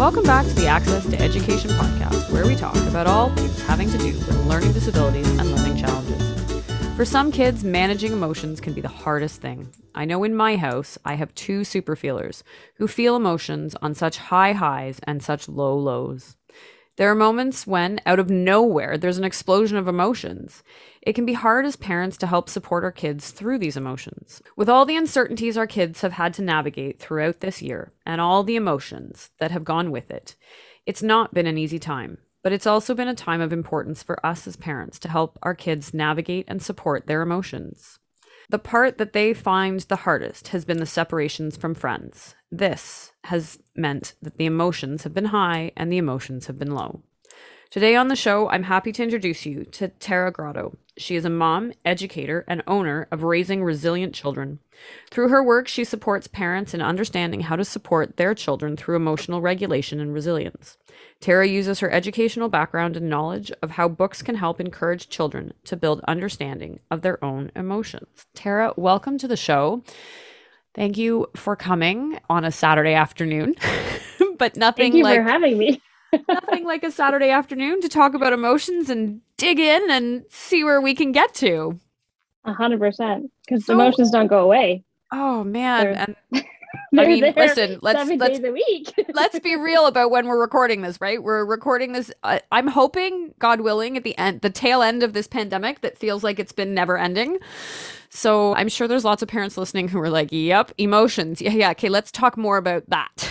Welcome back to the Access to Education podcast, where we talk about all things having to do with learning disabilities and learning challenges. For some kids, managing emotions can be the hardest thing. I know in my house, I have two super feelers who feel emotions on such high highs and such low lows. There are moments when, out of nowhere, there's an explosion of emotions. It can be hard as parents to help support our kids through these emotions. With all the uncertainties our kids have had to navigate throughout this year, and all the emotions that have gone with it, it's not been an easy time. But it's also been a time of importance for us as parents to help our kids navigate and support their emotions. The part that they find the hardest has been the separations from friends. This has meant that the emotions have been high and the emotions have been low. Today on the show, I'm happy to introduce you to Tara Grotto. She is a mom, educator, and owner of Raising Resilient Children. Through her work, she supports parents in understanding how to support their children through emotional regulation and resilience. Tara uses her educational background and knowledge of how books can help encourage children to build understanding of their own emotions. Tara, welcome to the show. Thank you for coming on a Saturday afternoon, but nothing Thank you for having me. nothing like a Saturday afternoon to talk about emotions and dig in and see where we can get to. 100%, because emotions don't go away. Oh man, Listen, let's 7 days a week. let's be real about when we're recording this, right? We're recording this. I'm hoping, God willing, at the tail end of this pandemic that feels like it's been never ending. So I'm sure there's lots of parents listening who are like, "Yep, emotions. Yeah. Okay, let's talk more about that."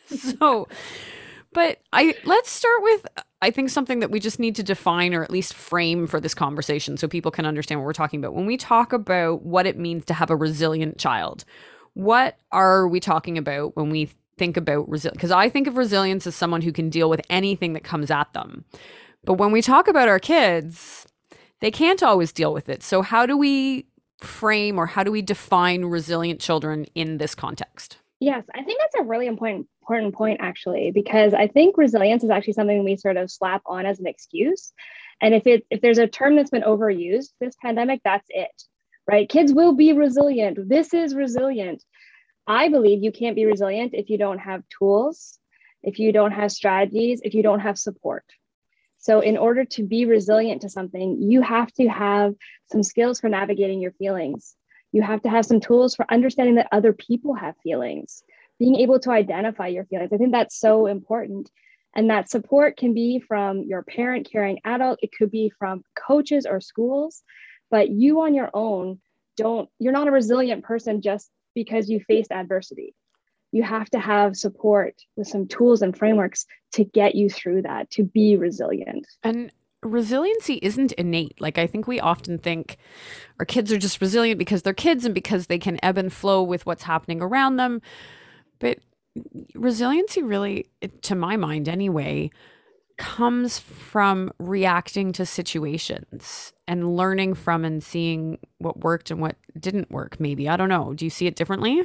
But let's start with, I think, something that we just need to define or at least frame for this conversation so people can understand what we're talking about. When we talk about what it means to have a resilient child, what are we talking about when we think about resilience? Because I think of resilience as someone who can deal with anything that comes at them. But when we talk about our kids, they can't always deal with it. So how do we frame or how do we define resilient children in this context? Yes, I think that's a really important point, actually, because I think resilience is actually something we sort of slap on as an excuse. And if there's a term that's been overused this pandemic, that's it, right? Kids will be resilient. This is resilient. I believe you can't be resilient if you don't have tools, if you don't have strategies, if you don't have support. So in order to be resilient to something, you have to have some skills for navigating your feelings. You have to have some tools for understanding that other people have feelings, being able to identify your feelings. I think that's so important. And that support can be from your parent, caring adult. It could be from coaches or schools, but you on your own you're not a resilient person just because you faced adversity. You have to have support with some tools and frameworks to get you through that, to be resilient. And resiliency isn't innate. Like, I think we often think our kids are just resilient because they're kids and because they can ebb and flow with what's happening around them. But resiliency really, to my mind anyway, comes from reacting to situations and learning from and seeing what worked and what didn't work, maybe. I don't know. Do you see it differently?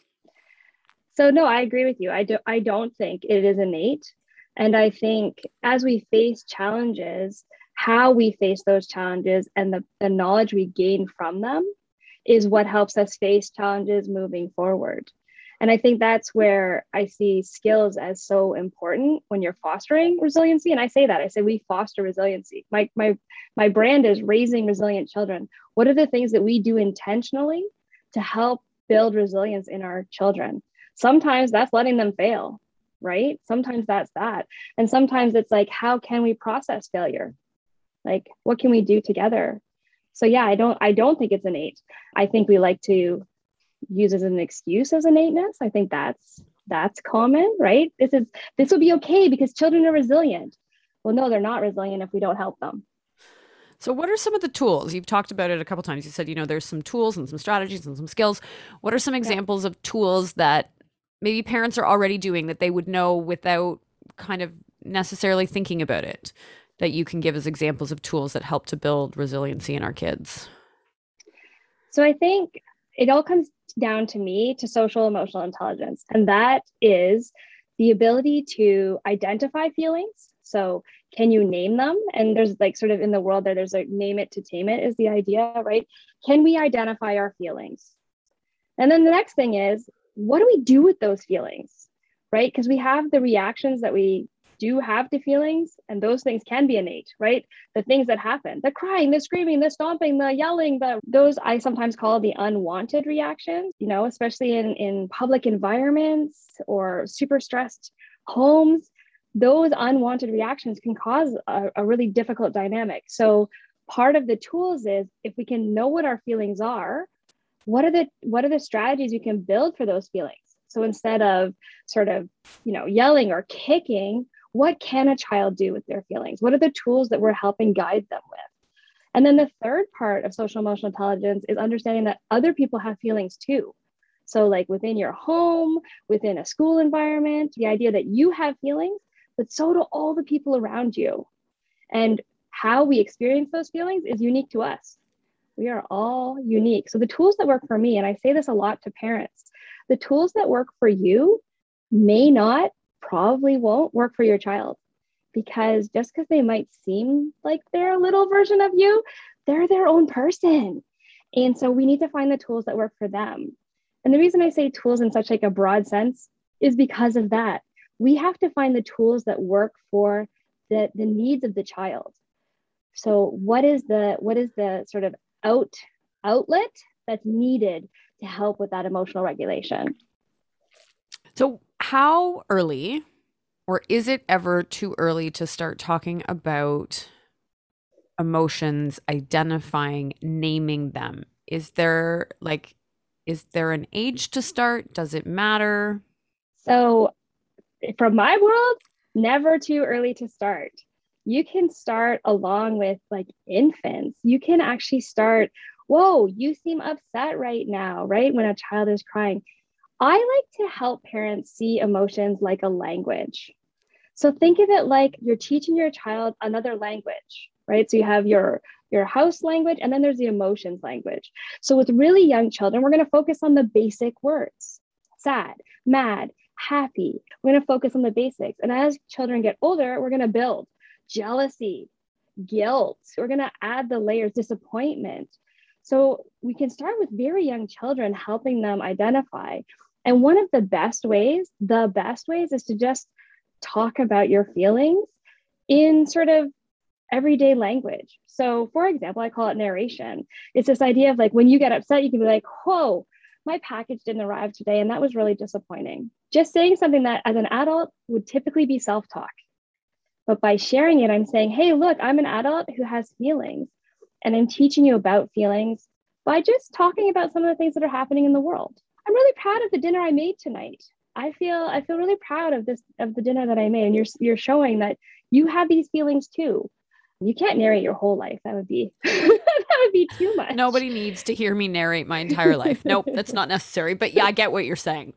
So no, I agree with you. I don't think it is innate. And I think as we face challenges, how we face those challenges and the knowledge we gain from them is what helps us face challenges moving forward. And I think that's where I see skills as so important when you're fostering resiliency. And I say we foster resiliency. My brand is Raising Resilient Children. What are the things that we do intentionally to help build resilience in our children? Sometimes that's letting them fail, right? Sometimes that's that. And sometimes it's like, how can we process failure? Like, what can we do together? So yeah, I don't think it's innate. I think we like to use as an excuse as innateness. I think that's common, right? This will be okay because children are resilient. Well, no, they're not resilient if we don't help them. So what are some of the tools? You've talked about it a couple of times. You said, there's some tools and some strategies and some skills. What are some examples of tools that maybe parents are already doing that they would know without kind of necessarily thinking about it, that you can give as examples of tools that help to build resiliency in our kids? So I think it all comes down to me to social emotional intelligence. And that is the ability to identify feelings. So can you name them? And there's like sort of in the world there's like name it to tame it is the idea, right? Can we identify our feelings? And then the next thing is, what do we do with those feelings? right? Because we have the reactions that we do have to feelings, and those things can be innate, right? The things that happen, the crying, the screaming, the stomping, the yelling, those I sometimes call the unwanted reactions, especially in public environments or super stressed homes. Those unwanted reactions can cause a really difficult dynamic. So part of the tools is, if we can know what our feelings are, what are the strategies we can build for those feelings? So instead of sort of, yelling or kicking, what can a child do with their feelings? What are the tools that we're helping guide them with? And then the third part of social emotional intelligence is understanding that other people have feelings too. So like within your home, within a school environment, the idea that you have feelings, but so do all the people around you. And how we experience those feelings is unique to us. We are all unique. So the tools that work for me, and I say this a lot to parents, the tools that work for you may not, probably won't work for your child, because just because they might seem like they're a little version of you, they're their own person. And so we need to find the tools that work for them. And the reason I say tools in such like a broad sense is because of that. We have to find the tools that work for the needs of the child. So what is the sort of outlet that's needed to help with that emotional regulation? So how early, or is it ever too early to start talking about emotions, identifying, naming them? Is there an age to start? Does it matter? So from my world, never too early to start. You can start along with like infants. You can actually start, whoa, you seem upset right now, right? When a child is crying. I like to help parents see emotions like a language. So think of it like you're teaching your child another language, right? So you have your house language, and then there's the emotions language. So with really young children, we're going to focus on the basic words: sad, mad, happy. We're going to focus on the basics. And as children get older, we're going to build jealousy, guilt. We're going to add the layers, disappointment. So we can start with very young children, helping them identify. And one of the best ways is to just talk about your feelings in sort of everyday language. So for example, I call it narration. It's this idea of like, when you get upset, you can be like, whoa, my package didn't arrive today, and that was really disappointing. Just saying something that as an adult would typically be self-talk. But by sharing it, I'm saying, hey, look, I'm an adult who has feelings, and I'm teaching you about feelings by just talking about some of the things that are happening in the world. I'm really proud of the dinner I made tonight. I feel really proud of the dinner that I made. And you're showing that you have these feelings too. You can't narrate your whole life. That would be that would be too much. Nobody needs to hear me narrate my entire life. Nope, that's not necessary. But yeah, I get what you're saying.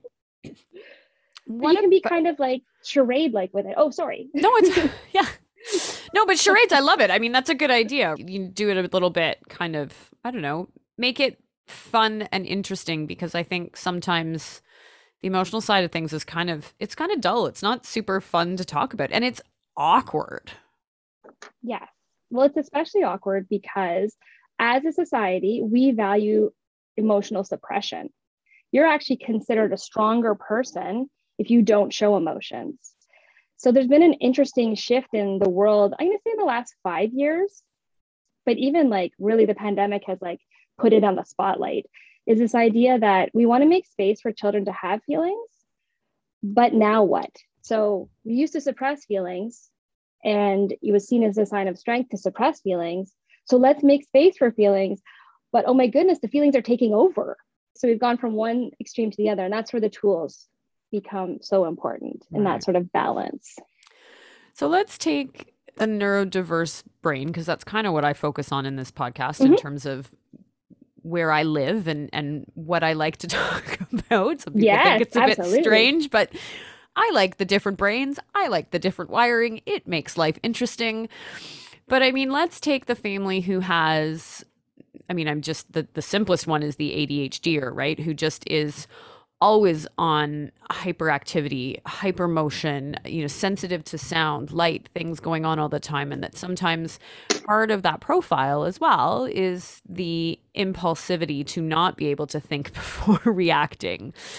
But you can be kind of like charade like with it. Oh, sorry. No, it's yeah. No, but charades, I love it. I mean, that's a good idea. You do it a little bit kind of, I don't know, make it fun and interesting, because I think sometimes the emotional side of things is kind of dull. It's not super fun to talk about, and it's awkward. Yes. Well, it's especially awkward because as a society, we value emotional suppression. You're actually considered a stronger person if you don't show emotions. So there's been an interesting shift in the world, I'm going to say in the last 5 years, but even like really the pandemic has like put it on the spotlight, is this idea that we want to make space for children to have feelings, but now what? So we used to suppress feelings, and it was seen as a sign of strength to suppress feelings. So let's make space for feelings, but oh my goodness, the feelings are taking over. So we've gone from one extreme to the other, and that's where the tools become so important in that sort of balance. So let's take the neurodiverse brain, because that's kind of what I focus on in this podcast in terms of where I live and what I like to talk about. Some people think it's a bit strange, but I like the different brains. I like the different wiring. It makes life interesting. But I mean, let's take the family who has, I'm just, the simplest one is the ADHDer, right? Who just is always on hyperactivity, hypermotion, sensitive to sound, light, things going on all the time. And that sometimes part of that profile as well is the impulsivity to not be able to think before reacting.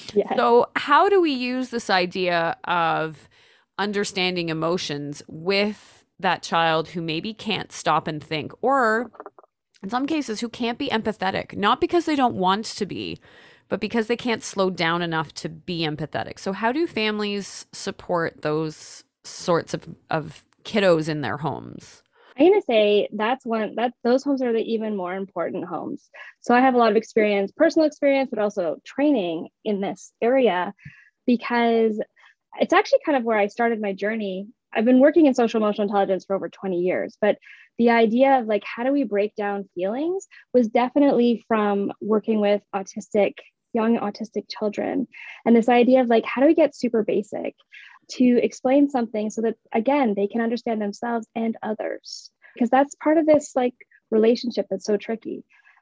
Yes. So, how do we use this idea of understanding emotions with that child who maybe can't stop and think, or in some cases, who can't be empathetic, not because they don't want to be, but because they can't slow down enough to be empathetic? So, how do families support those sorts of kiddos in their homes? I'm going to say that's one that those homes are the even more important homes. So I have a lot of experience, personal experience, but also training in this area because it's actually kind of where I started my journey. I've been working in social emotional intelligence for over 20 years, but the idea of like, how do we break down feelings was definitely from working with young autistic children. And this idea of like, how do we get super basic to explain something so that, again, they can understand themselves and others? Because that's part of this like relationship that's so tricky.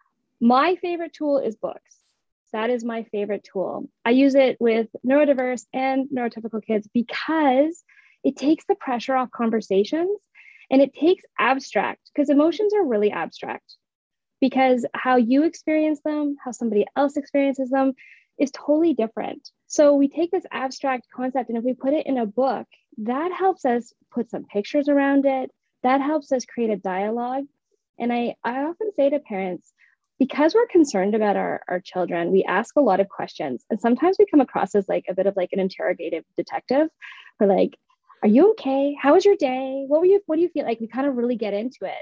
My favorite tool is books. That is my favorite tool. I use it with neurodiverse and neurotypical kids because it takes the pressure off conversations and it takes abstract, because emotions are really abstract, because how you experience them, how somebody else experiences them is totally different. So we take this abstract concept and if we put it in a book, that helps us put some pictures around it. That helps us create a dialogue. And I often say to parents, because we're concerned about our children, we ask a lot of questions. And sometimes we come across as like a bit of like an interrogative detective. We're like, are you okay? How was your day? What do you feel like? We kind of really get into it.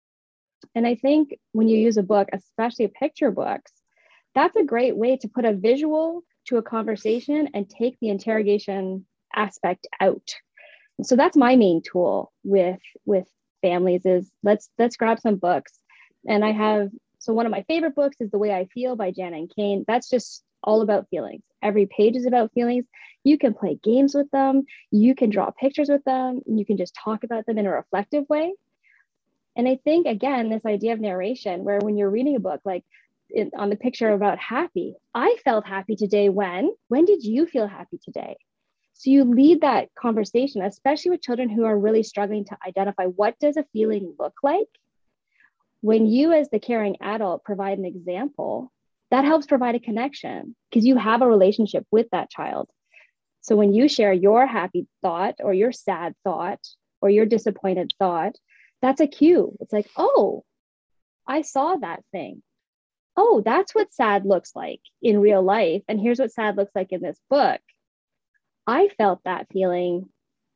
And I think when you use a book, especially picture books, that's a great way to put a visual to a conversation and take the interrogation aspect out. So that's my main tool with families is let's grab some books. And I have, so one of my favorite books is The Way I Feel by Jana and Kane. That's just all about feelings. Every page is about feelings. You can play games with them. You can draw pictures with them. And you can just talk about them in a reflective way. And I think, again, this idea of narration, where when you're reading a book, like on the picture about happy, I felt happy today when did you feel happy today? So you lead that conversation, especially with children who are really struggling to identify what does a feeling look like. When you as the caring adult provide an example, that helps provide a connection because you have a relationship with that child. So when you share your happy thought or your sad thought or your disappointed thought, that's a cue. It's like, oh, I saw that thing. Oh, that's what sad looks like in real life. And here's what sad looks like in this book. I felt that feeling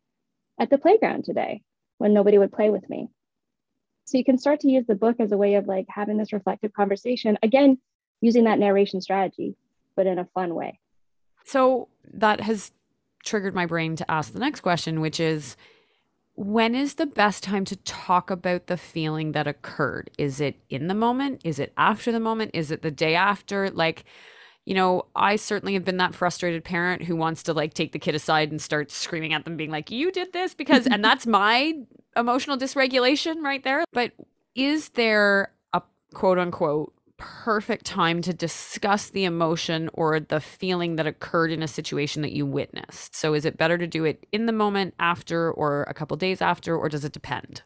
at the playground today when nobody would play with me. So you can start to use the book as a way of like having this reflective conversation, again, using that narration strategy, but in a fun way. So that has triggered my brain to ask the next question, which is, when is the best time to talk about the feeling that occurred? Is it in the moment? Is it after the moment? Is it the day after? Like, you know, I certainly have been that frustrated parent who wants to like take the kid aside and start screaming at them, being like, you did this because, and that's my emotional dysregulation right there. But is there a quote unquote perfect time to discuss the emotion or the feeling that occurred in a situation that you witnessed? So is it better to do it in the moment, after, or a couple days after, or does it depend?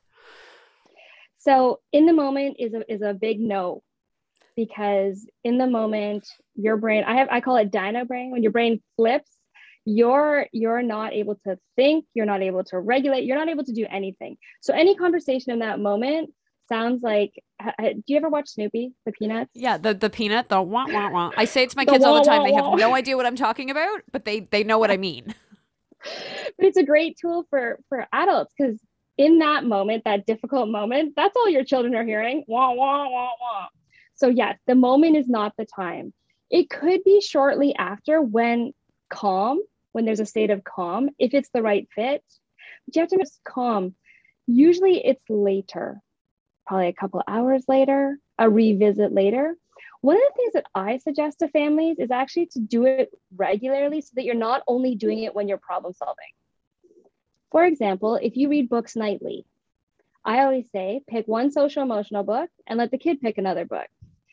So in the moment is a big no, because in the moment, your brain, I call it dino brain. When your brain flips, you're not able to think, you're not able to regulate, you're not able to do anything. So any conversation in that moment sounds like, do you ever watch Snoopy, the Peanuts? Yeah, the peanut, the wah wah wah. I say it to my The kids all the wah, time. wah, They have wah. no idea what I'm talking about, but they know what I mean. But it's a great tool for adults because in that moment, that difficult moment, that's all your children are hearing. Wah, wah, wah, wah. So yes, the moment is not the time. It could be shortly after when there's a state of calm, if it's the right fit. But you have to be calm. Usually it's later, probably a couple of hours later, a revisit later. One of the things that I suggest to families is actually to do it regularly so that you're not only doing it when you're problem solving. For example, if you read books nightly, I always say pick one social emotional book and let the kid pick another book.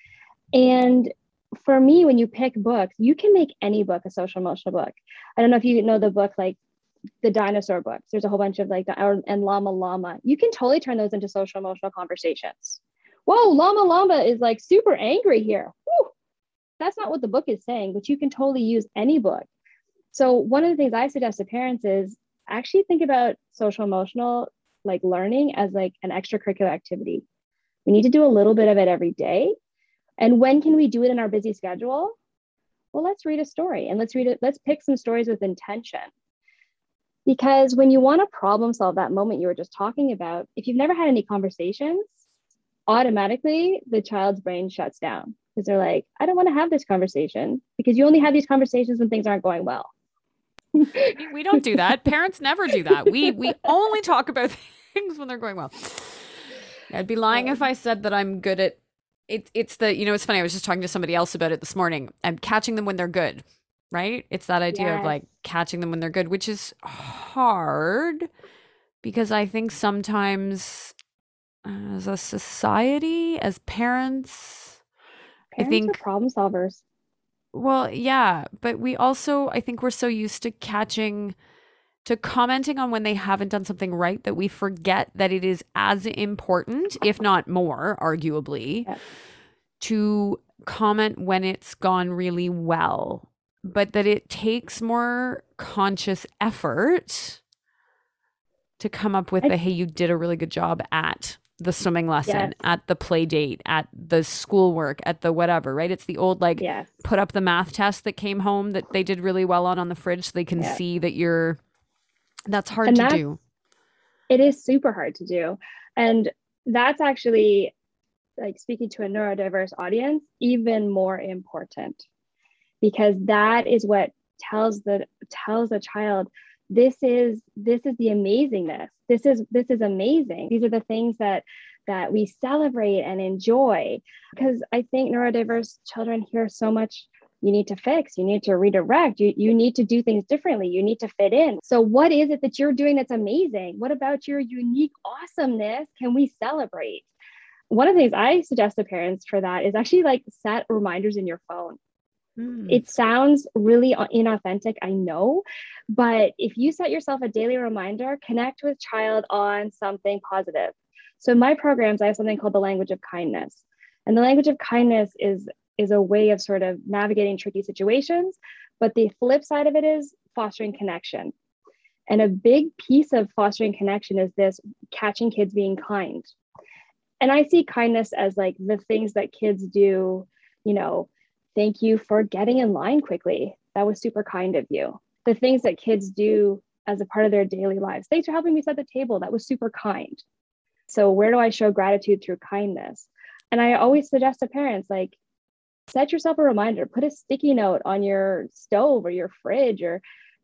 And for me, when you pick books, you can make any book a social emotional book. I don't know if you know the book, like the dinosaur books. There's a whole bunch of like, and Llama Llama. You can totally turn those into social emotional conversations. Whoa, Llama Llama is like super angry here. Woo. that's not what the book is saying, but you can totally use any book. So one of the things I suggest to parents is actually think about social emotional like learning as like an extracurricular activity. We need to do a little bit of it every day. And when can we do it in our busy schedule? Well, let's read a story and let's pick some stories with intention. Because when you want to problem solve that moment you were just talking about, if you've never had any conversations, automatically the child's brain shuts down because they're like, I don't want to have this conversation, because you only have these conversations when things aren't going well. We don't do that. Parents never do that. We only talk about things when they're going well. I'd be lying if I said that I'm good at it. It's it's funny. I was just talking to somebody else about it this morning. I'm catching them when they're good, right? It's that idea of like catching them when they're good, which is hard because I think sometimes as a society, as parents I think are problem solvers. Well, yeah, but we also, I think we're so used to commenting on when they haven't done something right that we forget that it is as important, if not more, arguably, to comment when it's gone really well, but that it takes more conscious effort to come up with hey, you did a really good job at the swimming lesson, at the play date, at the schoolwork, at the whatever, right? It's the old, like, put up the math test that came home that they did really well on the fridge so they can see that that's hard to do. It is super hard to do. And that's actually, like, speaking to a neurodiverse audience, even more important, because that is what tells the child, this is the amazingness. This is amazing. These are the things that we celebrate and enjoy. Because I think neurodiverse children hear so much, you need to fix, you need to redirect, you need to do things differently, you need to fit in. So what is it that you're doing that's amazing? What about your unique awesomeness can we celebrate? One of the things I suggest to parents for that is actually like set reminders in your phone. It sounds really inauthentic, I know, but if you set yourself a daily reminder, connect with child on something positive. So in my programs, I have something called the language of kindness. And the language of kindness is a way of sort of navigating tricky situations, but the flip side of it is fostering connection. And a big piece of fostering connection is this catching kids being kind. And I see kindness as like the things that kids do, thank you for getting in line quickly. That was super kind of you. The things that kids do as a part of their daily lives. Thanks for helping me set the table. That was super kind. So where do I show gratitude through kindness? And I always suggest to parents, like, set yourself a reminder, put a sticky note on your stove or your fridge, or,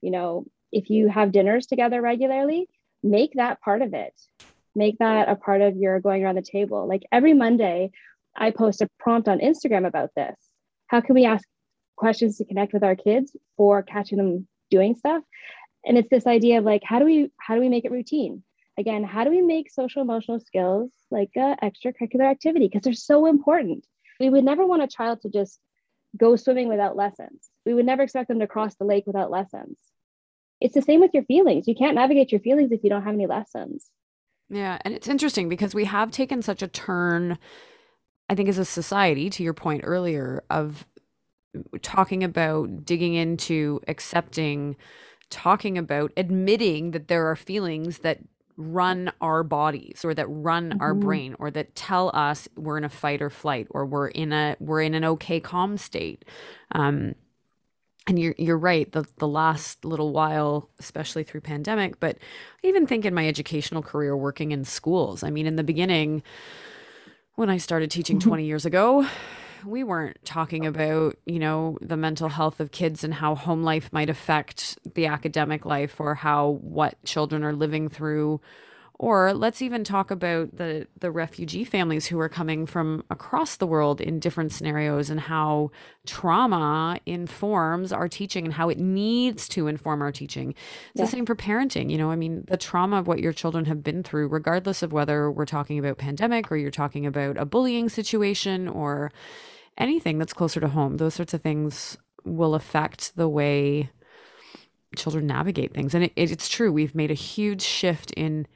if you have dinners together regularly, make that part of it. Make that a part of your going around the table. Like every Monday, I post a prompt on Instagram about this. How can we ask questions to connect with our kids for catching them doing stuff? And it's this idea of like, how do we make it routine? Again, how do we make social emotional skills like an extracurricular activity? Because they're so important. We would never want a child to just go swimming without lessons. We would never expect them to cross the lake without lessons. It's the same with your feelings. You can't navigate your feelings if you don't have any lessons. Yeah. And it's interesting because we have taken such a turn, I think, as a society, to your point earlier, of talking about digging into accepting, talking about admitting that there are feelings that run our bodies or that run our brain or that tell us we're in a fight or flight or we're in an okay calm state. And you're right, the last little while, especially through pandemic, but I even think in my educational career working in schools, I mean, in the beginning, when I started teaching 20 years ago, we weren't talking about, the mental health of kids and how home life might affect the academic life or what children are living through. Or let's even talk about the refugee families who are coming from across the world in different scenarios and how trauma informs our teaching and how it needs to inform our teaching. It's the same for parenting. I mean, the trauma of what your children have been through, regardless of whether we're talking about pandemic or you're talking about a bullying situation or anything that's closer to home, those sorts of things will affect the way children navigate things. And it's true. We've made a huge shift in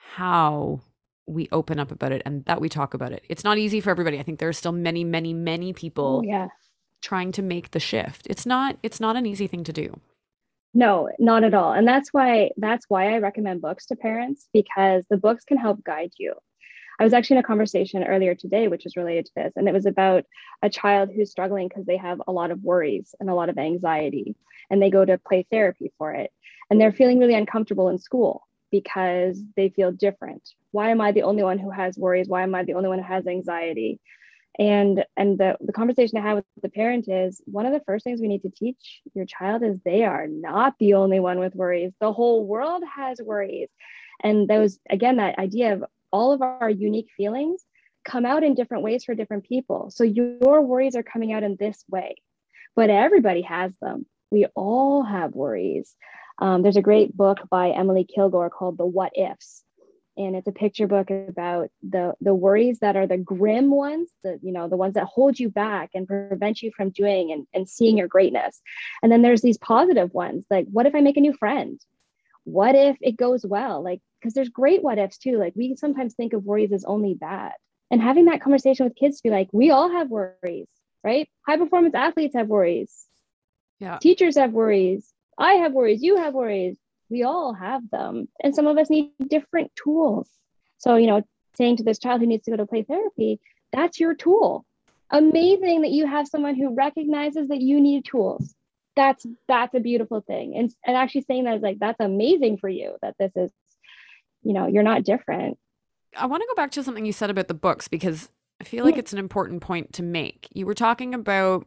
how we open up about it and that we talk about it. It's not easy for everybody. I think there are still many, many, many people trying to make the shift. It's not an easy thing to do. No, not at all. And that's why I recommend books to parents, because the books can help guide you. I was actually in a conversation earlier today, which is related to this, and it was about a child who's struggling because they have a lot of worries and a lot of anxiety, and they go to play therapy for it. And they're feeling really uncomfortable in school because they feel different. Why am I the only one who has worries? Why am I the only one who has anxiety? And the conversation I had with the parent is, one of the first things we need to teach your child is they are not the only one with worries. The whole world has worries. And those, again, that idea of all of our unique feelings come out in different ways for different people. So your worries are coming out in this way, but everybody has them. We all have worries. There's a great book by Emily Kilgore called The What Ifs. And it's a picture book about the worries that are the grim ones, the ones that hold you back and prevent you from doing and seeing your greatness. And then there's these positive ones, like, what if I make a new friend? What if it goes well? Like, because there's great what ifs too. Like, we sometimes think of worries as only bad. And having that conversation with kids to be like, we all have worries, right? High performance athletes have worries. Yeah. Teachers have worries. I have worries. You have worries. We all have them. And some of us need different tools. So, saying to this child who needs to go to play therapy, that's your tool. Amazing that you have someone who recognizes that you need tools. That's a beautiful thing. And actually saying that is like, that's amazing for you, that this is, you're not different. I want to go back to something you said about the books, because I feel like it's an important point to make. You were talking about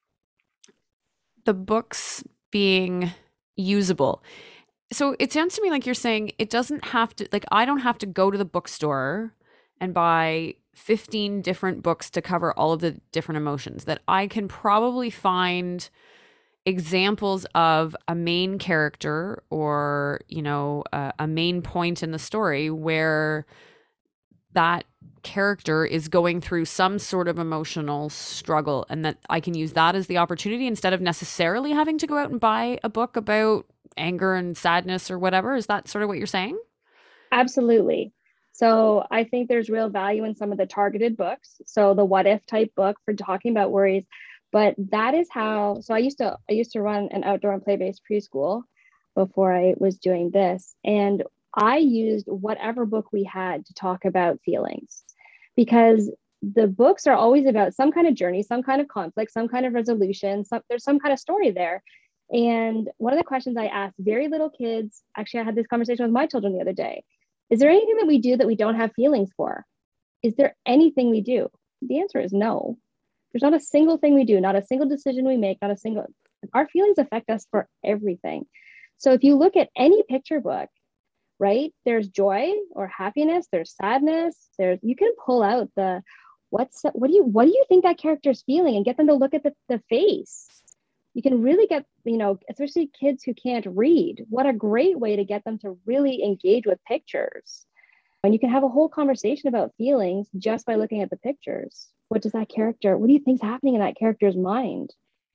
the books being usable. So it sounds to me like you're saying it doesn't have to, like, I don't have to go to the bookstore and buy 15 different books to cover all of the different emotions, that I can probably find examples of a main character or, a main point in the story where that character is going through some sort of emotional struggle, and that I can use that as the opportunity instead of necessarily having to go out and buy a book about anger and sadness or whatever. Is that sort of what you're saying? Absolutely. So I think there's real value in some of the targeted books. So the what if type book for talking about worries, but that is how, so I used to run an outdoor and play-based preschool before I was doing this. And I used whatever book we had to talk about feelings, because the books are always about some kind of journey, some kind of conflict, some kind of resolution. There's some kind of story there. And one of the questions I asked very little kids, actually, I had this conversation with my children the other day. Is there anything that we do that we don't have feelings for? Is there anything we do? The answer is no. There's not a single thing we do, not a single decision we make, our feelings affect us for everything. So if you look at any picture book, right, there's joy or happiness, there's sadness, you can pull out what do you think that character is feeling and get them to look at the face. You can really get, especially kids who can't read, what a great way to get them to really engage with pictures. And you can have a whole conversation about feelings just by looking at the pictures. What do you think's happening in that character's mind?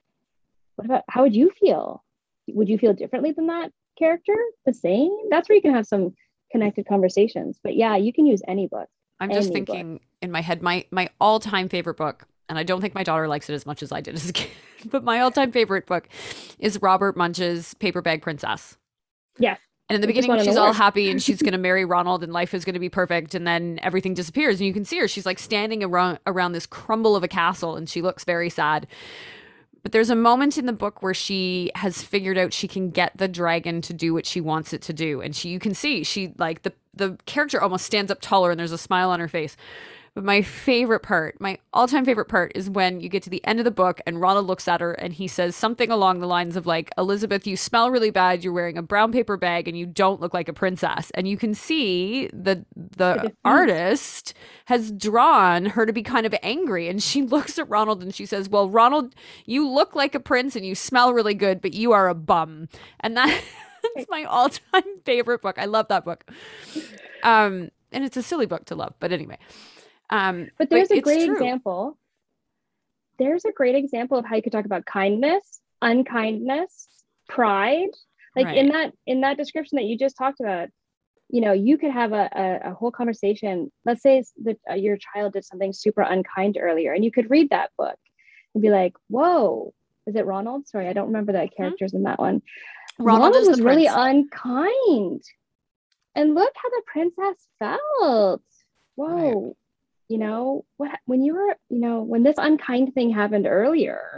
How would you feel? Would you feel differently than that character? The same? That's where you can have some connected conversations. But yeah, you can use any book. I'm just thinking in my head, my all-time favorite book, and I don't think my daughter likes it as much as I did as a kid, but my all-time favorite book is Robert Munch's Paper Bag Princess. Yes. And in the beginning, she's all happy and she's going to marry Ronald and life is going to be perfect. And then everything disappears and you can see her. She's like standing around this crumble of a castle and she looks very sad. But there's a moment in the book where she has figured out she can get the dragon to do what she wants it to do. And you can see she like the character almost stands up taller and there's a smile on her face. But my favorite part, my all-time favorite part, is when you get to the end of the book and Ronald looks at her and he says something along the lines of like, Elizabeth, you smell really bad. You're wearing a brown paper bag and you don't look like a princess. And you can see the artist has drawn her to be kind of angry. And she looks at Ronald and she says, well, Ronald, you look like a prince and you smell really good, but you are a bum. And that's my all-time favorite book. I love that book. And it's a silly book to love. But anyway. But there's a great example. There's a great example of how you could talk about kindness, unkindness, pride. Like right. in that description that you just talked about, you could have a whole conversation. Let's say that your child did something super unkind earlier, and you could read that book and be like, whoa, is it Ronald? Sorry, I don't remember the characters in that one. Ronald is was the really prince. unkind. And look how the princess felt. Whoa. Right. You know, when you were, when this unkind thing happened earlier,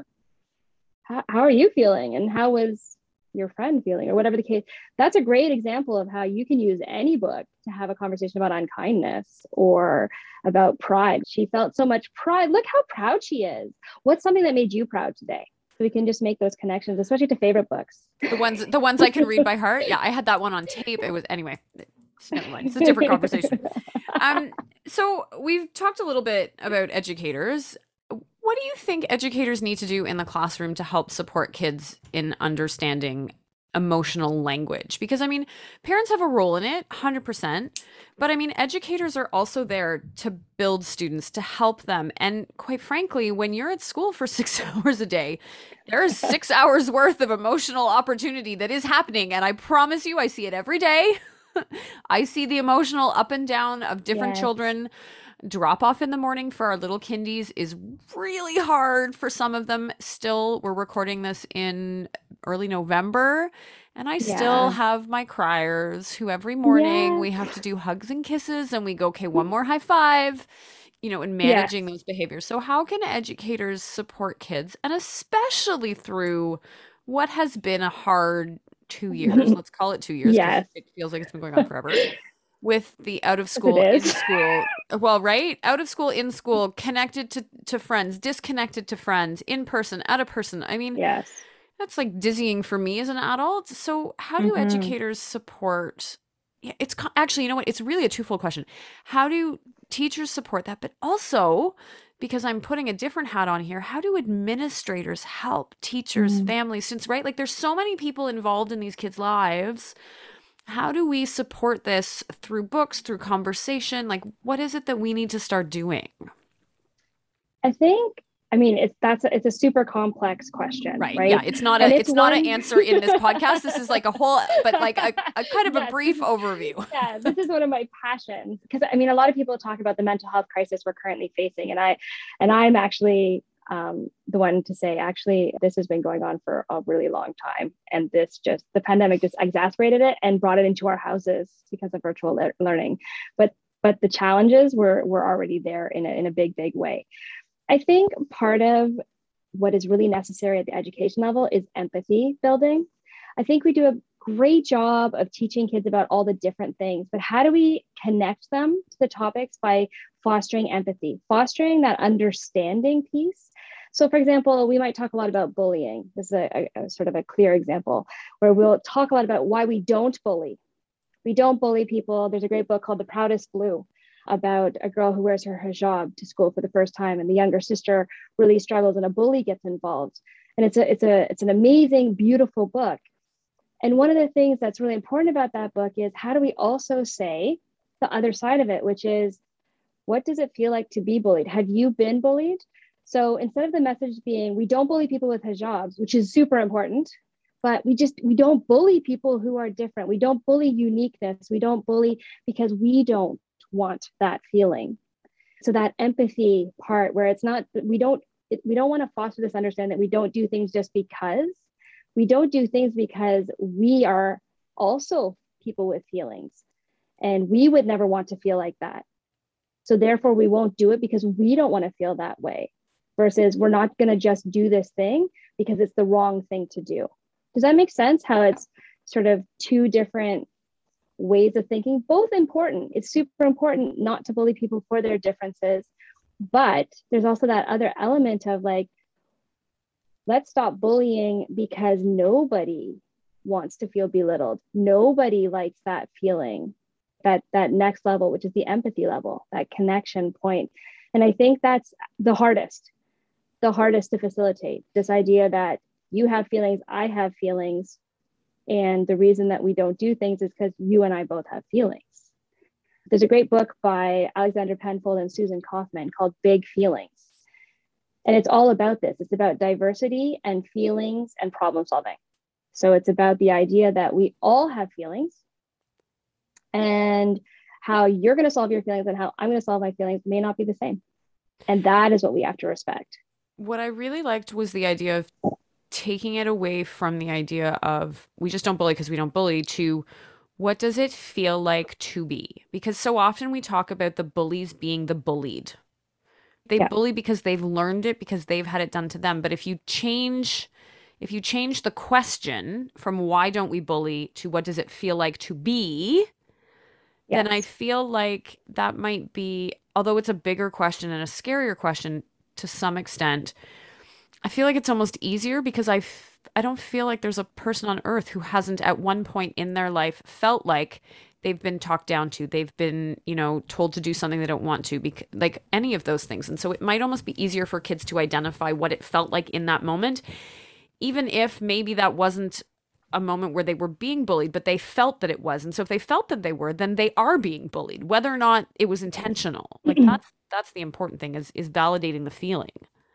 how are you feeling? And how was your friend feeling, or whatever the case? That's a great example of how you can use any book to have a conversation about unkindness or about pride. She felt so much pride. Look how proud she is. What's something that made you proud today? So we can just make those connections, especially to favorite books. The ones I can read by heart. Yeah, I had that one on tape. It was anyway. Never mind. It's a different conversation. Um, so we've talked a little bit about educators. What do you think educators need to do in the classroom to help support kids in understanding emotional language? Because I mean, parents have a role in it, 100%. But I mean, educators are also there to build students, to help them. And quite frankly, when you're at school for 6 hours a day, there is 6 hours worth of emotional opportunity that is happening. And I promise you, I see it every day. I see the emotional up and down of different Yes. children. Drop off in the morning for our little kindies is really hard for some of them. Still, we're recording this in early November, and I still Yeah. have my criers who every morning Yes. we have to do hugs and kisses and we go, okay, one more high five, in Yes. managing those behaviors. So, how can educators support kids, and especially through what has been a hard 2 years? Let's call it 2 years because Yes. it feels like it's been going on forever with the out of Yes, it school, in is. school, well, right? Out of school, in school, connected to friends, disconnected to friends, in person, out of person. I mean, Yes. that's like dizzying for me as an adult. So, how do Mm-hmm. educators support? Yeah, actually, you know what? It's really a twofold question. How do teachers support that? But also, because I'm putting a different hat on here, how do administrators help teachers, Mm. families? Since, right, like there's so many people involved in these kids' lives, how do we support this through books, through conversation? Like, what is it that we need to start doing? I think, I mean, it's a super complex question, Right. Yeah. right? It's not And a it's it's not an one. answer in this podcast. This is like a whole, but like a kind of a Yes, this brief is, overview. yeah, this is one of my passions, because I mean, a lot of people talk about the mental health crisis we're currently facing, and I'm actually the one to say, actually, this has been going on for a really long time, and the pandemic just exacerbated it and brought it into our houses because of virtual learning. But the challenges were already there in a big way. I think part of what is really necessary at the education level is empathy building. I think we do a great job of teaching kids about all the different things, but how do we connect them to the topics by fostering empathy, fostering that understanding piece? So, for example, we might talk a lot about bullying. This is a sort of a clear example where we'll talk a lot about why we don't bully. We don't bully people. There's a great book called The Proudest Blue about a girl who wears her hijab to school for the first time, and the younger sister really struggles, and a bully gets involved. And it's an amazing, beautiful book. And one of the things that's really important about that book is, how do we also say the other side of it, which is, what does it feel like to be bullied? Have you been bullied? So instead of the message being, we don't bully people with hijabs, which is super important, but we don't bully people who are different. We don't bully uniqueness. We don't bully because we don't want that feeling. So that empathy part, where it's not, we don't want to foster this understanding that we don't do things just because. We don't do things because we are also people with feelings, and we would never want to feel like that. So therefore we won't do it because we don't want to feel that way, versus we're not going to just do this thing because it's the wrong thing to do. Does that make sense? How it's sort of two different ways of thinking, both important. It's super important not to bully people for their differences, but there's also that other element of like, let's stop bullying because nobody wants to feel belittled. Nobody likes that feeling, that next level, which is the empathy level, that connection point. And I think that's the hardest to facilitate, this idea that you have feelings, I have feelings, and the reason that we don't do things is because you and I both have feelings. There's a great book by Alexander Penfold and Susan Kaufman called Big Feelings. And it's all about this. It's about diversity and feelings and problem solving. So it's about the idea that we all have feelings, and how you're going to solve your feelings and how I'm going to solve my feelings may not be the same. And that is what we have to respect. What I really liked was the idea of taking it away from the idea of we just don't bully because we don't bully to what does it feel like to be? Because so often we talk about the bullies being the bullied. They Yeah. bully because they've learned it because they've had it done to them. But if you change the question from why don't we bully to what does it feel like to be, then I Yes. feel like that might be, although it's a bigger question and a scarier question to some extent, I feel like it's almost easier because I don't feel like there's a person on earth who hasn't at one point in their life felt like they've been talked down to, they've been, told to do something they don't want to, like any of those things. And so it might almost be easier for kids to identify what it felt like in that moment, even if maybe that wasn't a moment where they were being bullied, but they felt that it was. And so if they felt that they were, then they are being bullied, whether or not it was intentional. Like that's the important thing is validating the feeling.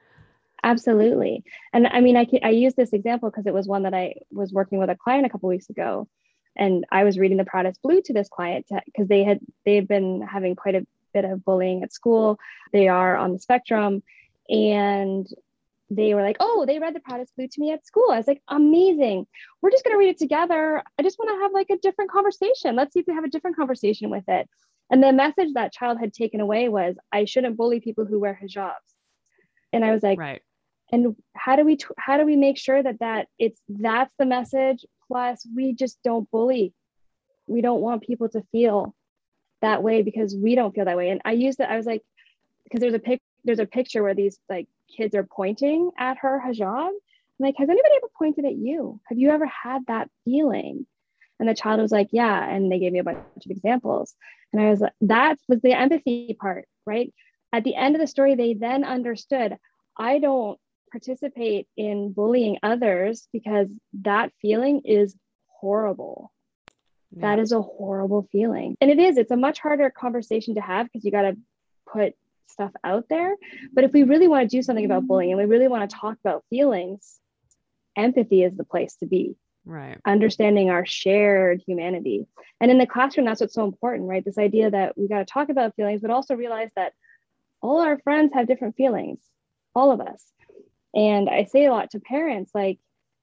Absolutely. And I mean, I use this example because it was one that I was working with a client a couple weeks ago, and I was reading the Proudest Blue to this client because they've been having quite a bit of bullying at school. They are on the spectrum, and they were like, "Oh, they read the Proudest Blue to me at school." I was like, "Amazing! We're just going to read it together. I just want to have like a different conversation. Let's see if we have a different conversation with it." And the message that child had taken away was, "I shouldn't bully people who wear hijabs." And I was like, Right. and how do we make sure that's the message, plus we just don't bully. We don't want people to feel that way because we don't feel that way. And I was like, because there's a picture where these like kids are pointing at her hijab. I'm like, has anybody ever pointed at you? Have you ever had that feeling? And the child was like, yeah. And they gave me a bunch of examples. And I was like, that was the empathy part, right? At the end of the story, they then understood, I don't participate in bullying others because that feeling is horrible. Yeah. That is a horrible feeling. And it's a much harder conversation to have because you got to put stuff out there. But if we really want to do something about bullying and we really want to talk about feelings, empathy is the place to be. Right. Understanding our shared humanity. And in the classroom, that's what's so important, right? This idea that we got to talk about feelings, but also realize that all our friends have different feelings, all of us. And I say a lot to parents, like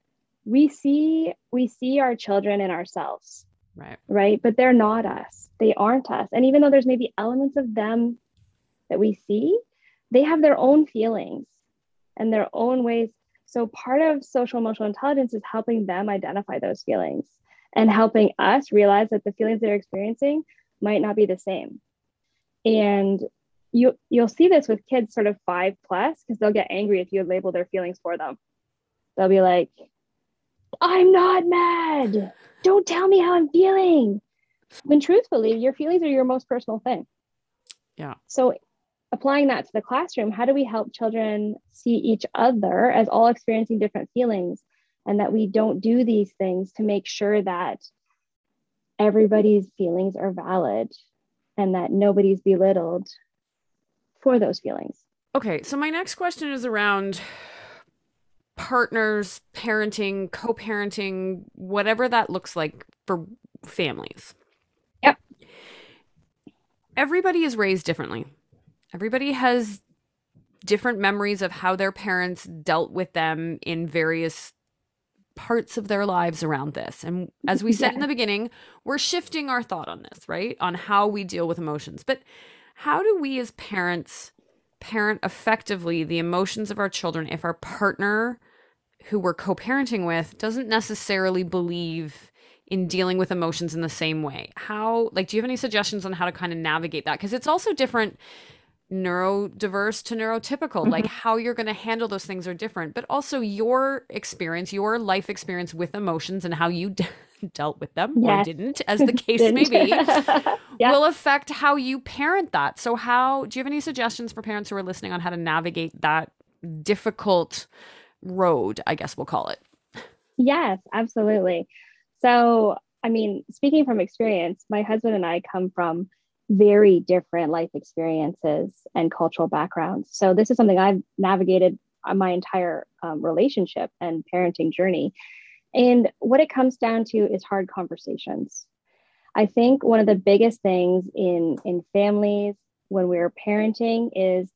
we see our children in ourselves, right? But they're not us. They aren't us. And even though there's maybe elements of them that we see, they have their own feelings and their own ways. So part of social emotional intelligence is helping them identify those feelings and helping us realize that the feelings they're experiencing might not be the same. And you'll see this with kids sort of 5+ because they'll get angry if you label their feelings for them. They'll be like, I'm not mad. Don't tell me how I'm feeling. When truthfully, your feelings are your most personal thing. Yeah. So applying that to the classroom, how do we help children see each other as all experiencing different feelings, and that we don't do these things to make sure that everybody's feelings are valid and that nobody's belittled for those feelings? Okay, so my next question is around partners, parenting, co-parenting, whatever that looks like for families. Yep. Everybody is raised differently. Everybody has different memories of how their parents dealt with them in various parts of their lives around this. And as we said in the beginning, we're shifting our thought on this, right? On how we deal with emotions. But how do we as parents parent effectively the emotions of our children if our partner who we're co-parenting with doesn't necessarily believe in dealing with emotions in the same way? Do you have any suggestions on how to kind of navigate that? Because it's also different neurodiverse to neurotypical, like how you're going to handle those things are different, but also your experience, your life experience with emotions and how you dealt with them or didn't, as the case may be, will affect how you parent that. So do you have any suggestions for parents who are listening on how to navigate that difficult road, I guess we'll call it? Yes, absolutely. So, I mean, speaking from experience, my husband and I come from very different life experiences and cultural backgrounds. So this is something I've navigated on my entire relationship and parenting journey. And what it comes down to is hard conversations. I think one of the biggest things in families when we're parenting is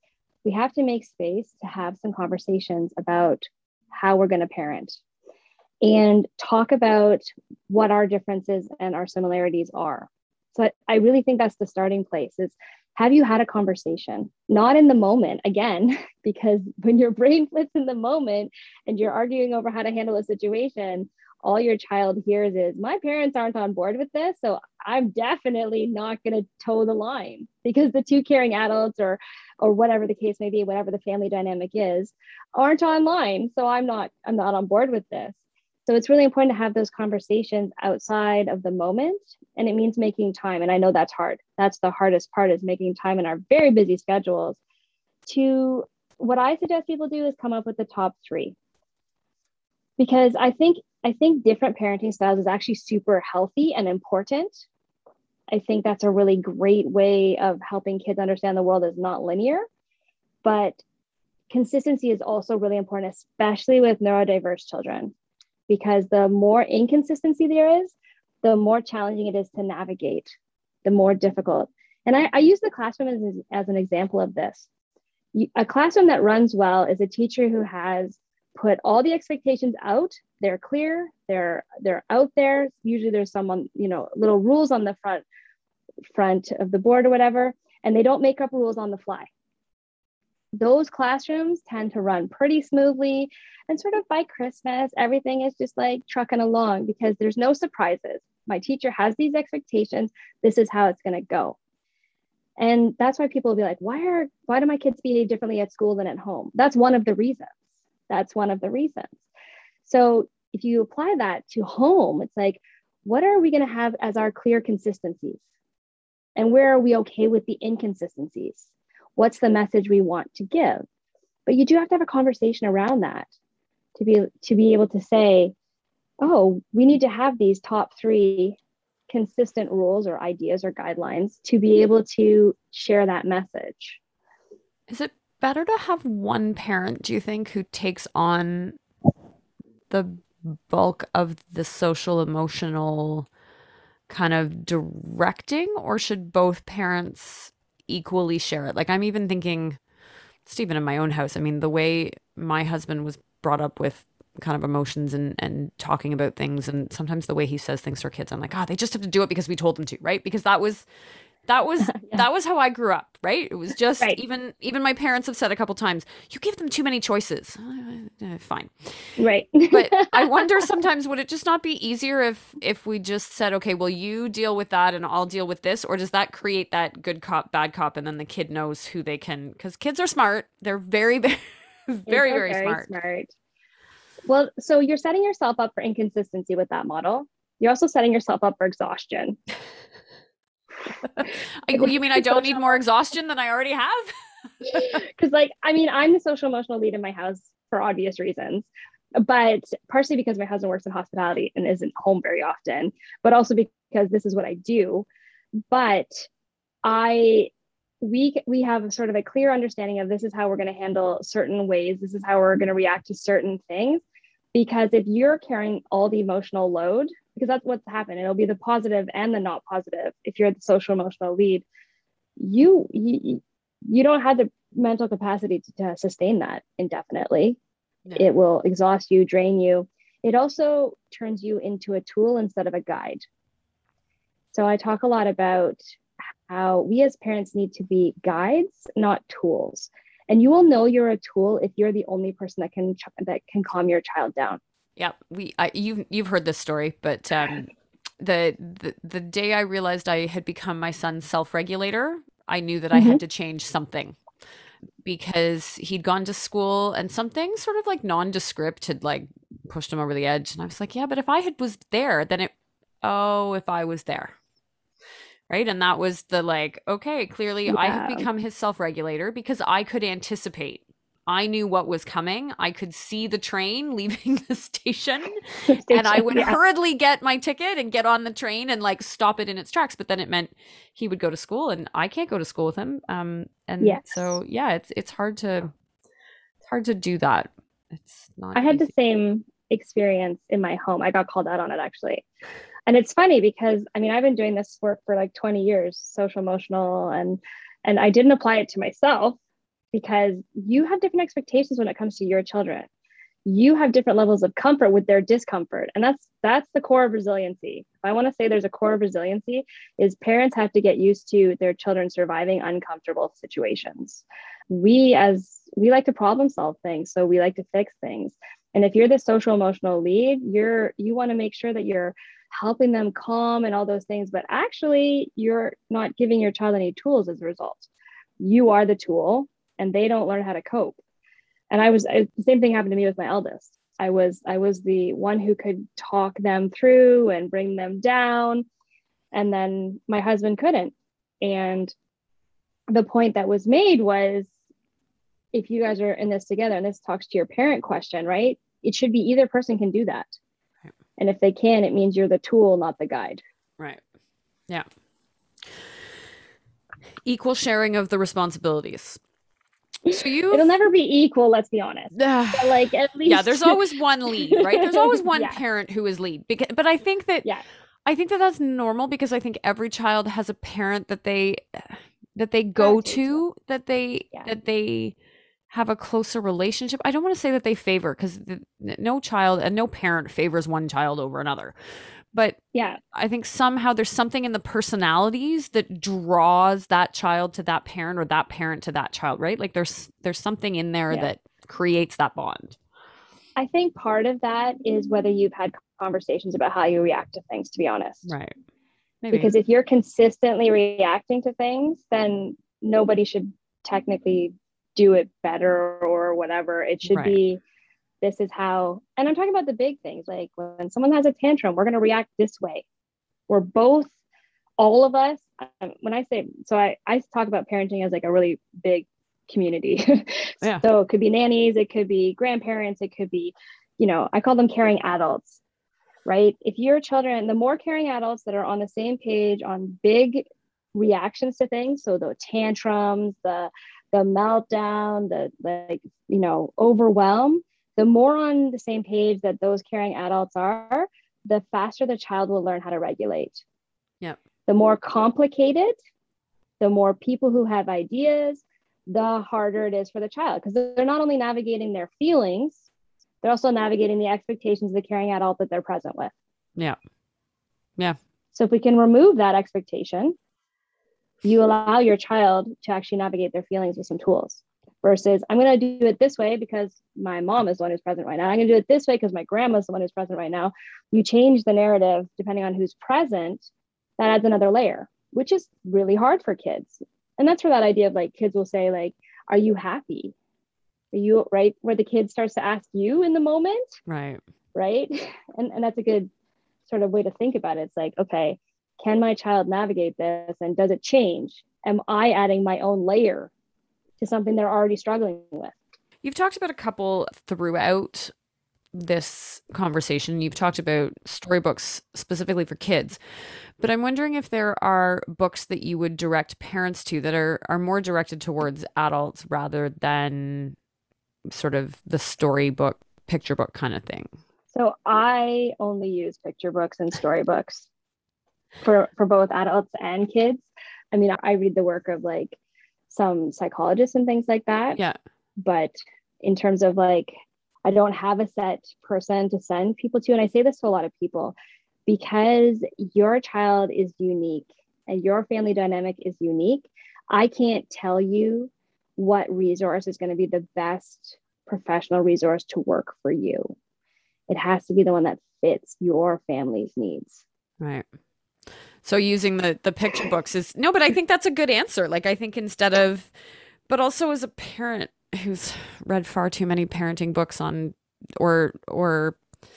we have to make space to have some conversations about how we're going to parent and talk about what our differences and our similarities are. So I really think that's the starting place is, have you had a conversation? Not in the moment, again, because when your brain flips in the moment and you're arguing over how to handle a situation, all your child hears is, my parents aren't on board with this, so I'm definitely not going to toe the line, because the two caring adults or whatever the case may be, whatever the family dynamic is, aren't online. So I'm not on board with this. So it's really important to have those conversations outside of the moment. And it means making time. And I know that's hard. That's the hardest part, is making time in our very busy schedules. To what I suggest people do is come up with the top 3. Because I think different parenting styles is actually super healthy and important. I think that's a really great way of helping kids understand the world is not linear. But consistency is also really important, especially with neurodiverse children, because the more inconsistency there is, the more challenging it is to navigate, the more difficult. And I use the classroom as an example of this. A classroom that runs well is a teacher who has put all the expectations out. They're clear, they're out there. Usually there's someone, little rules on the front of the board or whatever, and they don't make up rules on the fly. Those classrooms tend to run pretty smoothly, and sort of by Christmas, everything is just like trucking along because there's no surprises. My teacher has these expectations. This is how it's going to go. And that's why people will be like, why do my kids behave differently at school than at home? That's one of the reasons. So if you apply that to home, it's like, what are we going to have as our clear consistencies? And where are we okay with the inconsistencies? What's the message we want to give? But you do have to have a conversation around that to be able to say, oh, we need to have these top 3 consistent rules or ideas or guidelines to be able to share that message. Is it better to have one parent, do you think, who takes on the bulk of the social emotional kind of directing, or should both parents equally share it? Like, I'm even thinking, Stephen, in my own house, I mean, the way my husband was brought up with kind of emotions and talking about things, and sometimes the way he says things to our kids, I'm like, they just have to do it because we told them to, right? Because that was yeah. That was how I grew up, right? It was just right. Even my parents have said a couple times, you give them too many choices. Fine. Right. But I wonder sometimes, would it just not be easier if we just said, okay, well, you deal with that and I'll deal with this? Or does that create that good cop, bad cop, and then the kid knows who they can, because kids are smart. They're very, very, very smart. Well, so you're setting yourself up for inconsistency with that model. You're also setting yourself up for exhaustion. You mean I don't need more exhaustion than I already have? Because I'm the social emotional lead in my house for obvious reasons, but partially because my husband works in hospitality and isn't home very often, but also because this is what I do. But we have sort of a clear understanding of, this is how we're going to handle certain ways. This is how we're going to react to certain things. Because if you're carrying all the emotional load, because that's what's happened, it'll be the positive and the not positive. If you're the social emotional lead, you don't have the mental capacity to sustain that indefinitely. No. It will exhaust you, drain you. It also turns you into a tool instead of a guide. So I talk a lot about how we as parents need to be guides, not tools. And you will know you're a tool if you're the only person that can calm your child down. Yeah, you've heard this story, but the day I realized I had become my son's self-regulator, I knew that I had to change something, because he'd gone to school and something sort of like nondescript had like pushed him over the edge, and I was like, yeah, but if I was there, then if I was there. Right. And that was the okay, clearly I have become his self-regulator because I could anticipate. I knew what was coming. I could see the train leaving the station, and I would hurriedly get my ticket and get on the train and stop it in its tracks. But then it meant he would go to school and I can't go to school with him. So it's hard to do that. It's not. I had the same experience in my home. I got called out on it, actually. And it's funny because I've been doing this work for 20 years, social emotional, and I didn't apply it to myself because you have different expectations when it comes to your children. You have different levels of comfort with their discomfort. And that's the core of resiliency. If I want to say there's a core of resiliency, is parents have to get used to their children surviving uncomfortable situations. We like to problem solve things. So we like to fix things. And if you're the social emotional lead, you want to make sure that you're helping them calm and all those things, but actually you're not giving your child any tools as a result. You are the tool and they don't learn how to cope. And the same thing happened to me with my eldest. I was the one who could talk them through and bring them down. And then my husband couldn't. And the point that was made was, if you guys are in this together, and this talks to your parent question, right? It should be either person can do that. Right. And if they can, it means you're the tool, not the guide. Right. Yeah. Equal sharing of the responsibilities. So it'll never be equal, let's be honest. But like, at least, yeah, there's always one lead, right? There's always one parent who is lead. But I think that that's normal, because I think every child has a parent that they go to, that they have a closer relationship. I don't want to say that they favor, because no child and no parent favors one child over another. But I think somehow there's something in the personalities that draws that child to that parent, or that parent to that child, right? Like there's something in there that creates that bond. I think part of that is whether you've had conversations about how you react to things, to be honest. Right. Maybe. Because if you're consistently reacting to things, then nobody should technically do it better or whatever. It should be, this is how, and I'm talking about the big things, like when someone has a tantrum, we're going to react this way. We're both, all of us, when I say, so I talk about parenting as like a really big community. So it could be nannies, it could be grandparents, it could be, I call them caring adults, right? If your children, the more caring adults that are on the same page on big reactions to things, so the tantrums, the meltdown, the overwhelm, the more on the same page that those caring adults are, the faster the child will learn how to regulate. Yeah. The more complicated, the more people who have ideas, the harder it is for the child, because they're not only navigating their feelings, they're also navigating the expectations of the caring adult that they're present with. Yeah. Yeah. So if we can remove that expectation, you allow your child to actually navigate their feelings with some tools, versus I'm going to do it this way because my mom is the one who's present right now. I'm going to do it this way because my grandma's the one who's present right now. You change the narrative depending on who's present. That adds another layer, which is really hard for kids. And that's where that idea of like, kids will say like, are you happy? Are you right? Where the kid starts to ask you in the moment. Right. Right. And that's a good sort of way to think about it. It's like, okay, can my child navigate this? And does it change? Am I adding my own layer to something they're already struggling with? You've talked about a couple throughout this conversation. You've talked about storybooks specifically for kids, but I'm wondering if there are books that you would direct parents to that are more directed towards adults rather than sort of the storybook, picture book kind of thing. So I only use picture books and storybooks for both adults and kids. I mean, I read the work of like some psychologists and things like that. Yeah. But in terms of like, I don't have a set person to send people to. And I say this to a lot of people, because your child is unique and your family dynamic is unique. I can't tell you what resource is going to be the best professional resource to work for you. It has to be the one that fits your family's needs. Right. So using the picture books is, no, but I think that's a good answer. Like, I think instead of, but also as a parent who's read far too many parenting books on, or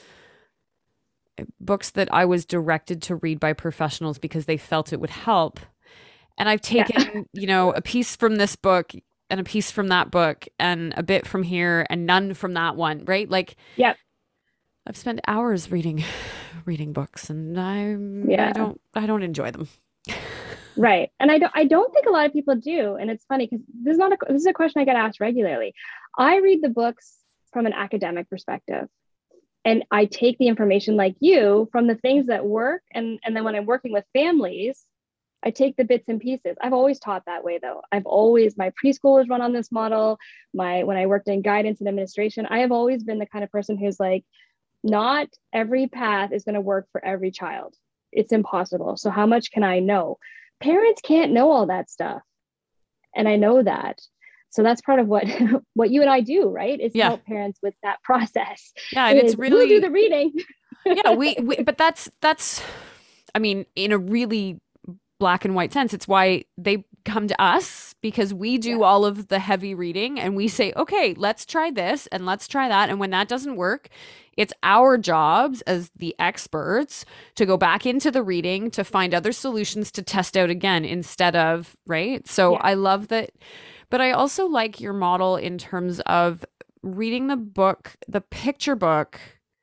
books that I was directed to read by professionals because they felt it would help. And I've taken, a piece from this book and a piece from that book and a bit from here and none from that one. Right. Like, I've spent hours reading books, and I don't enjoy them. Right. And I don't think a lot of people do. And it's funny because this is a question I get asked regularly. I read the books from an academic perspective, and I take the information like you from the things that work. And then when I'm working with families, I take the bits and pieces. I've always taught that way though. My preschool is run on this model. When I worked in guidance and administration, I have always been the kind of person who's like, not every path is going to work for every child. It's impossible. So how much can I know? Parents can't know all that stuff. And I know that. So that's part of what you and I do, right? Is help parents with that process. Yeah. And it's really, we'll do the reading. Yeah, but that's, I mean, in a really black and white sense, it's why they come to us, because we do all of the heavy reading and we say, okay, let's try this and let's try that. And when that doesn't work, it's our jobs as the experts to go back into the reading to find other solutions to test out again instead of, right? So I love that. But I also like your model in terms of reading the book, the picture book.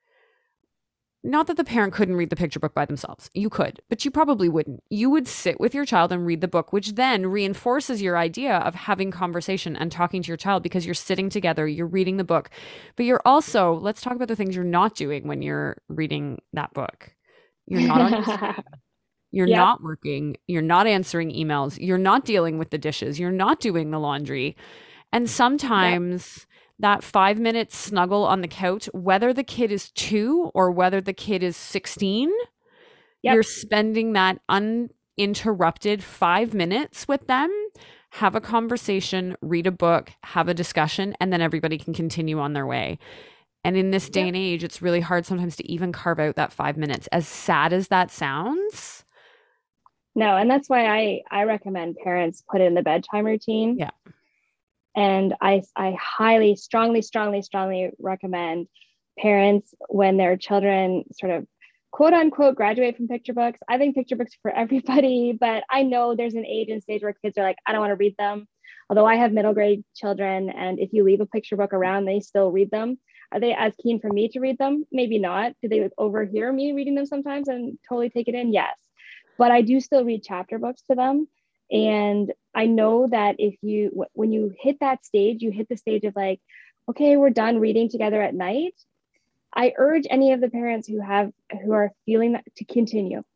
Not that the parent couldn't read the picture book by themselves. You could, but you probably wouldn't. You would sit with your child and read the book, which then reinforces your idea of having conversation and talking to your child, because you're sitting together, you're reading the book, but you're also, let's talk about the things you're not doing when you're reading that book. You're not on your screen. You're not working. You're not answering emails. You're not dealing with the dishes. You're not doing the laundry. And sometimes that 5 minute snuggle on the couch, whether the kid is 2 or whether the kid is 16, you're spending that uninterrupted 5 minutes with them, have a conversation, read a book, have a discussion, and then everybody can continue on their way. And in this day and age, it's really hard sometimes to even carve out that 5 minutes, as sad as that sounds. No, and that's why I recommend parents put it in the bedtime routine. Yeah. And I highly, strongly recommend parents, when their children sort of quote unquote graduate from picture books. I think picture books are for everybody, but I know there's an age and stage where kids are like, I don't want to read them. Although I have middle grade children, and if you leave a picture book around, they still read them. Are they as keen for me to read them? Maybe not. Do they overhear me reading them sometimes and totally take it in? Yes. But I do still read chapter books to them. And I know that when you hit that stage, you hit the stage of like, okay, we're done reading together at night. I urge any of the parents who are feeling that to continue.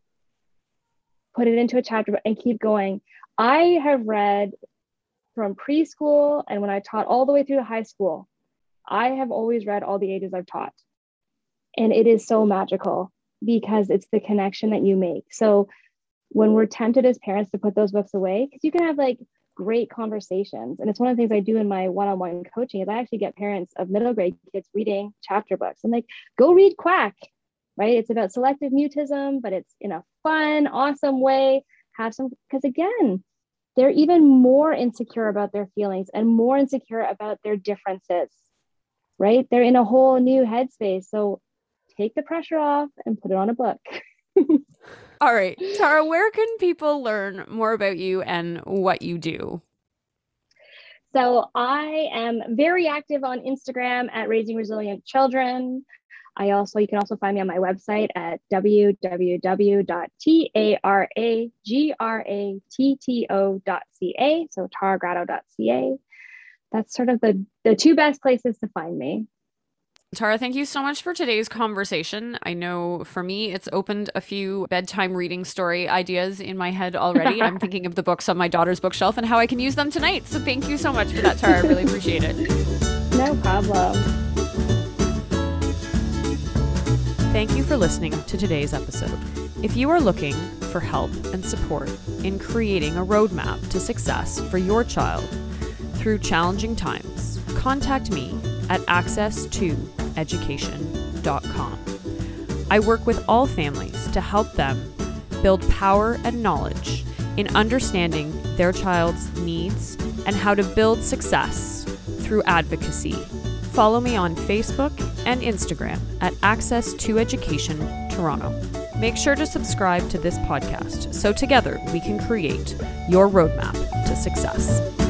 Put it into a chapter book and keep going. I have read from preschool, and when I taught all the way through high school, I have always read all the ages I've taught. And it is so magical because it's the connection that you make. So when we're tempted as parents to put those books away, because you can have like great conversations. And it's one of the things I do in my one-on-one coaching is I actually get parents of middle grade kids reading chapter books. I'm like, go read Quack, right? It's about selective mutism, but it's in a fun, awesome way. Because again, they're even more insecure about their feelings and more insecure about their differences, right? They're in a whole new headspace. So take the pressure off and put it on a book. All right, Tara, where can people learn more about you and what you do? So I am very active on Instagram at Raising Resilient Children. You can also find me on my website at www.taragrato.ca. So taragrato.ca. That's sort of the two best places to find me. Tara, thank you so much for today's conversation. I know for me, it's opened a few bedtime reading story ideas in my head already. I'm thinking of the books on my daughter's bookshelf and how I can use them tonight. So thank you so much for that, Tara. I really appreciate it. No problem. Thank you for listening to today's episode. If you are looking for help and support in creating a roadmap to success for your child through challenging times, contact me at access2education.com. I work with all families to help them build power and knowledge in understanding their child's needs and how to build success through advocacy. Follow me on Facebook and Instagram at Access2Education Toronto. Make sure to subscribe to this podcast so together we can create your roadmap to success.